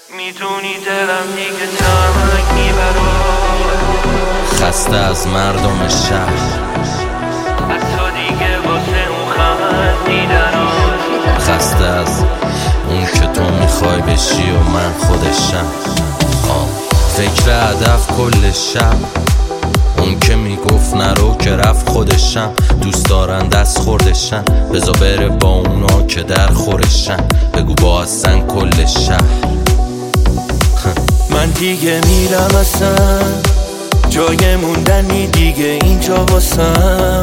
میدونی دلم دیگه تنگ میبره، خسته از مردم شهر، حتی دیگه واسه اون خندیدنات، خسته از اون که تو میخوای بشی و من خودشم. فکر هدف کل شب، اون که میگفت نرو که رفت خودشم. دوست دارن دست خوردشن، بزا بره با اونا که در خورشن. بگو با هستن کل شهر. من دیگه میرم اصلا، جای موندنی دیگه اینجا واسم.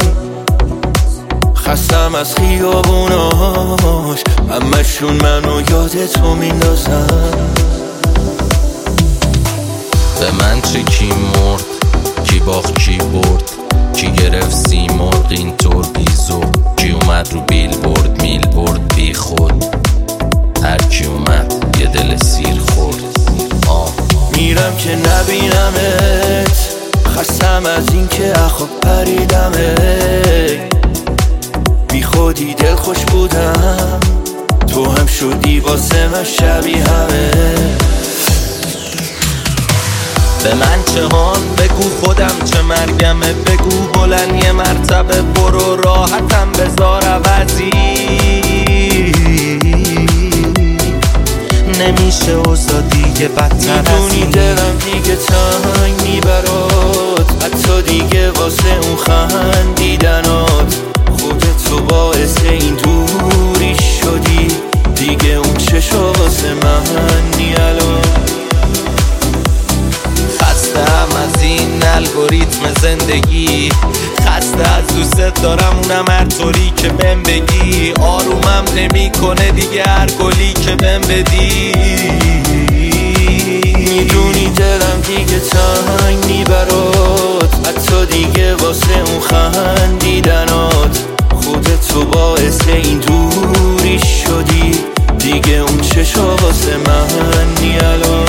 خستم از خیابوناش، همشون منو یاد تو میندازن. به من چه کی مرد، کی باخت کی برد، کی گرفت سیمرغ اینطور بیزو، کی اومد رو بیل برد میل برد بی خود. هر کی اومد یه دل سیر خورد. میرم که نبینمت، خستم از این که اخواب پریدمت. بی خودی دل خوش بودم، تو هم شدی واسه من شبیهمه. به من چه هان بگو خودم چه مرگمه، بگو بلند یه مرتبه برو راحتم بذار عوضی. نمیشه اوضاع دیگه بدتر از این. میدونی دلم دیگه تنگ میبرات، حتی دیگه واسه اون خندیدنات. خودت تو باعث این دوری شدی، دیگه اون چشا واسه من نیالان. خستم از این الگوریتم زندگی، خسته از دوست دارم اونم هر طوری که بهم بگی. آرومم نمیکنه دیگه هر گلی که بهم بدی. میدونی دلم دیگه تنگ میبرات، حتی دیگه واسه اون خندیدنات. خودت تو باعث این دوری شدی، دیگه اون چشا واسه من نیالان.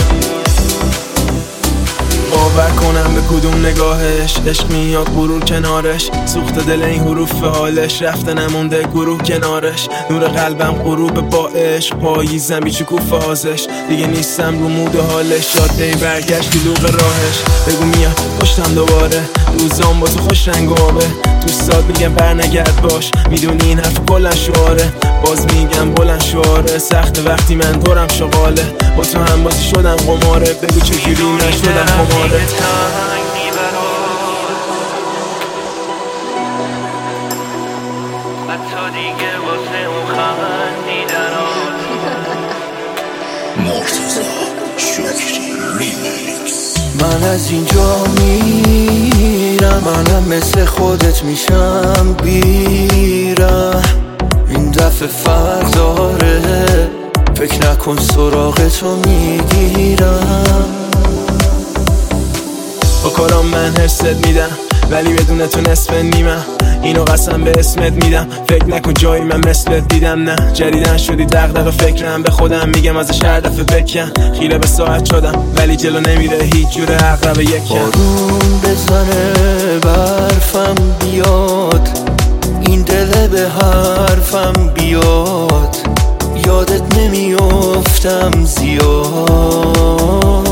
باور کنم به کدوم نگاهش، عشق میاد غرور کنارش. سوخت دل این حروف حالش، رفته نمونده گروه کنارش. نور قلبم غروب با عشق، پاییزم بی شکوفه آزش. دیگه نیستم رو مود و حالش، جاده برگشت دلوق راهش. بگو میاد پشتم دوباره، روزام با تو خوش رنگ و آبه. دوستات میگم برنگرد باش، میدونی این حرف بلند شعاره. باز میگم بلند شعاره، سخت وقتی من دورم شغاله. با تو هم بازی شدم قماره، بگو چجوری نشدم قماره. تنگ میبرات، حتی دیگه واسه اون خندیدنات. مرتضی شکری ریمیکس. من از اینجا میرم، منم مثل خودت میشم بیرم. این دفعه فرق داره، فکر نکن سراغ تو میگیرم. با کارام من حست میدم، ولی بدون تو نصف نیمم. اینو قسم به اسمت میدم، فکر نکن جایی من مثلت دیدم. نه جدیدن شدی دغدغه فکرم، به خودم میگم ازش هر دفعه بکن. خیره به ساعت شدم ولی جلو نمیره هیچ جوره عقرب یکم. بارون بزنه برفم بیاد، این دل به حرفم بیاد. یادت نمیافتم زیاد.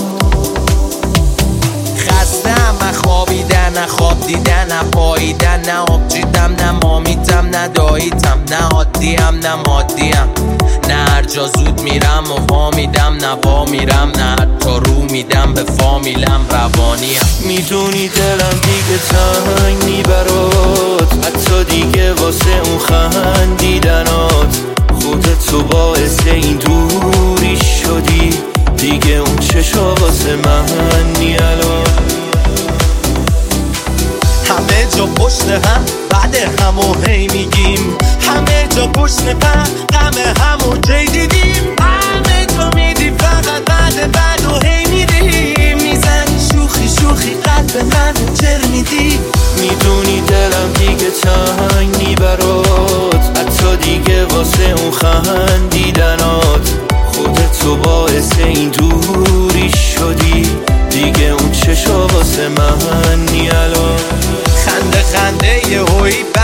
خستم خوابیدن، نه خواب دیدن، نه پاییدن، نه آب چیدم، نه مامیتم، نه داییتم، نه عادیم نه مادیم. نه هر جا زود میرم و وا میدم، نه وا میرم، نه حتی رو میدم به فامیلم روانیم. میدونی دلم دیگه تنگ میبرات، حتی دیگه واسه اون خندیدنات. خودت تو باعث این دوری شدی، دیگه اون چشا واسه من نیالان. همه جا پشت هم بعد همو هی میگیم، همه جا پشت غم همو کی دیدیم. همه جا میدی فقط بعد و هی میدیم. میزنی شوخی شوخی قلب من چر میدی. میدونی دلم دیگه تنگ میبرات، حتی دیگه واسه اون خندیدنات. خودت تو باعث این دوری شدی، دیگه اون چشا واسه من نیالان. خنده یه هوی